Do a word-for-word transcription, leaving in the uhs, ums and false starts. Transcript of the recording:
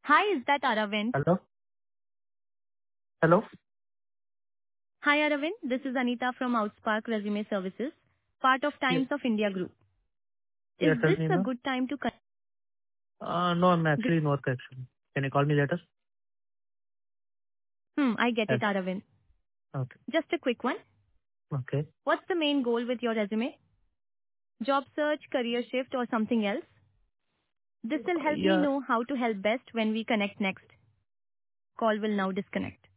Hi, is that Aravind? Hello? Hello? Hi, Aravind. This is Anita from Outspark Resume Services, part of Yes. Times of India Group. Yeah, Is tell this me, a ma'am. good time to connect? Uh, no, I'm actually in work actually. Can you call me later? Hmm, I get Yes. it, Aravind. Okay. Just a quick one. Okay. What's the main goal with your resume? Job search, career shift, or something else? This will Uh, help me yeah. know how to help best when we connect next. Call will now disconnect.